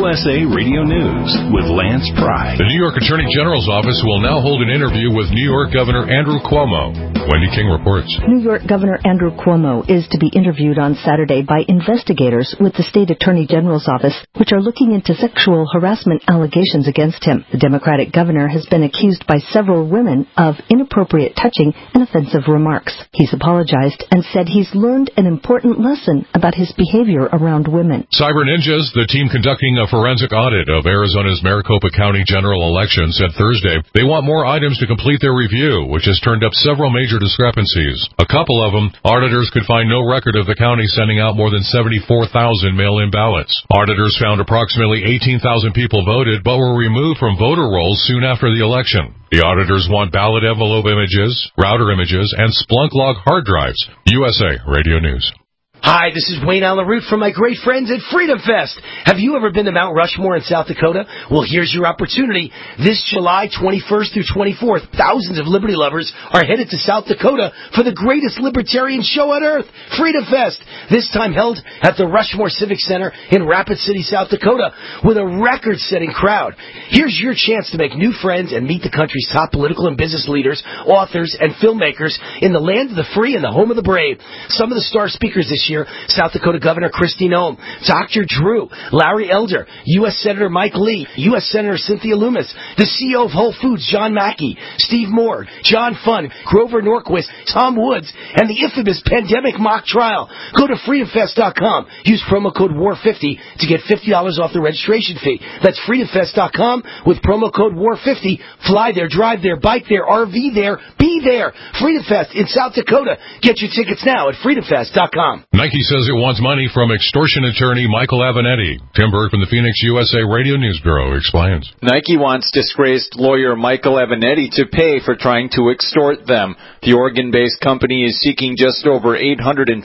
USA Radio News with Lance Pry. The New York Attorney General's office will now hold an interview with New York Governor Andrew Cuomo. Wendy King reports. New York Governor Andrew Cuomo is to be interviewed on Saturday by investigators with the State Attorney General's office, which are looking into sexual harassment allegations against him. The Democratic governor has been accused by several women of inappropriate touching and offensive remarks. He's apologized and said he's learned an important lesson about his behavior around women. Cyber Ninjas, the team conducting a forensic audit of Arizona's Maricopa County general election, said Thursday they want more items to complete their review, which has turned up several major discrepancies. A couple of them, auditors could find no record of the county sending out more than 74,000 mail-in ballots. Auditors found approximately 18,000 people voted, but were removed from voter rolls soon after the election. The auditors want ballot envelope images, router images, and Splunk log hard drives. USA Radio News. Hi, this is Wayne Allen Root from my great friends at Freedom Fest. Have you ever been to Mount Rushmore in South Dakota? Well, here's your opportunity. This July 21st through 24th, thousands of liberty lovers are headed to South Dakota for the greatest libertarian show on earth, Freedom Fest. This time held at the Rushmore Civic Center in Rapid City, South Dakota, with a record-setting crowd. Here's your chance to make new friends and meet the country's top political and business leaders, authors, and filmmakers in the land of the free and the home of the brave. Some of the star speakers this year: South Dakota Governor Kristi Noem, Dr. Drew, Larry Elder, U.S. Senator Mike Lee, U.S. Senator Cynthia Lummis, the CEO of Whole Foods, John Mackey, Steve Moore, John Funn, Grover Norquist, Tom Woods, and the infamous pandemic mock trial. Go to freedomfest.com. Use promo code WAR50 to get $50 off the registration fee. That's freedomfest.com with promo code WAR50. Fly there, drive there, bike there, RV there, be there. Freedom Fest in South Dakota. Get your tickets now at freedomfest.com. Nike says it wants money from extortion attorney Michael Avenatti. Tim Berg from the Phoenix USA Radio News Bureau explains. Nike wants disgraced lawyer Michael Avenatti to pay for trying to extort them. The Oregon-based company is seeking just over $856,000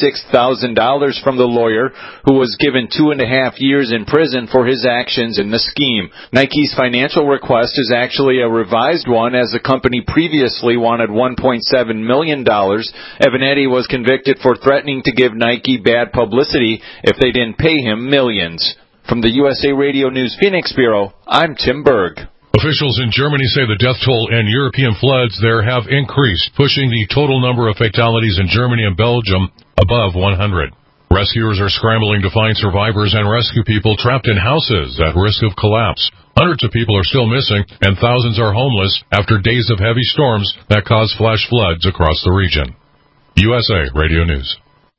from the lawyer, who was given 2.5 years in prison for his actions in the scheme. Nike's financial request is actually a revised one, as the company previously wanted $1.7 million. Avenatti was convicted for threatening to give Nike bad publicity if they didn't pay him millions. From the USA Radio News Phoenix Bureau, I'm Tim Berg. Officials in Germany say the death toll and European floods there have increased, pushing the total number of fatalities in Germany and Belgium above 100. Rescuers are scrambling to find survivors and rescue people trapped in houses at risk of collapse. Hundreds of people are still missing, and thousands are homeless after days of heavy storms that caused flash floods across the region. USA Radio News.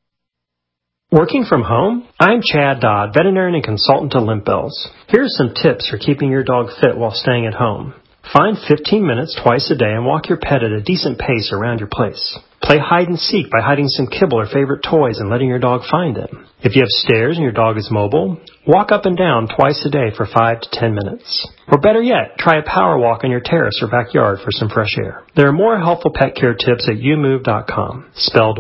Working from home? I'm Chad Dodd, veterinarian and consultant to Limp Bills. Here's some tips for keeping your dog fit while staying at home. Find 15 minutes twice a day and walk your pet at a decent pace around your place. Play hide and seek by hiding some kibble or favorite toys and letting your dog find them. If you have stairs and your dog is mobile, walk up and down twice a day for 5 to 10 minutes. Or better yet, try a power walk on your terrace or backyard for some fresh air. There are more helpful pet care tips at youmove.com, spelled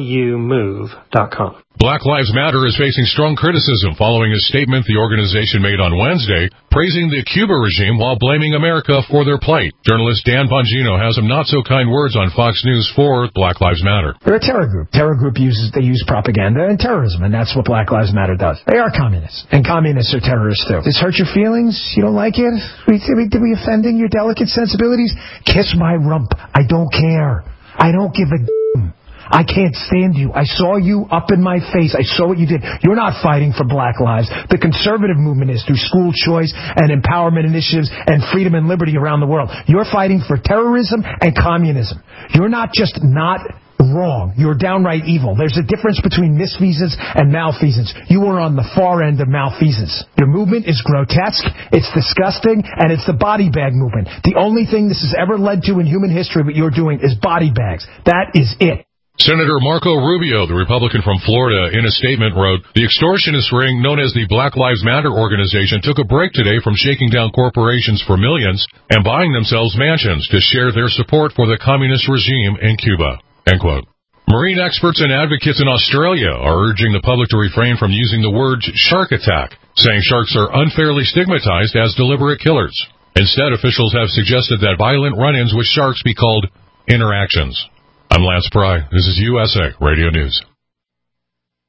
YOUMOVE.com. Black Lives Matter is facing strong criticism following a statement the organization made on Wednesday praising the Cuba regime while blaming America for their plight. Journalist Dan Bongino has some not-so-kind words on Fox News for Black Lives Matter. They're a terror group. Terror group use propaganda and terrorism, and that's what Black Lives Matter does. They are communists, and communists are terrorists too. Does this hurt your feelings? You don't like it? Did we offending your delicate sensibilities? Kiss my rump. I don't care. I don't give a damn. I can't stand you. I saw you up in my face. I saw what you did. You're not fighting for black lives. The conservative movement is through school choice and empowerment initiatives and freedom and liberty around the world. You're fighting for terrorism and communism. You're not just not wrong. You're downright evil. There's a difference between misfeasance and malfeasance. You are on the far end of malfeasance. Your movement is grotesque, it's disgusting, and it's the body bag movement. The only thing this has ever led to in human history what you're doing is body bags. That is it. Senator Marco Rubio, the Republican from Florida, in a statement wrote, "The extortionist ring known as the Black Lives Matter organization took a break today from shaking down corporations for millions and buying themselves mansions to share their support for the communist regime in Cuba." End quote. Marine experts and advocates in Australia are urging the public to refrain from using the word shark attack, saying sharks are unfairly stigmatized as deliberate killers. Instead, officials have suggested that violent run-ins with sharks be called interactions. I'm Lance Pry. This is USA Radio News.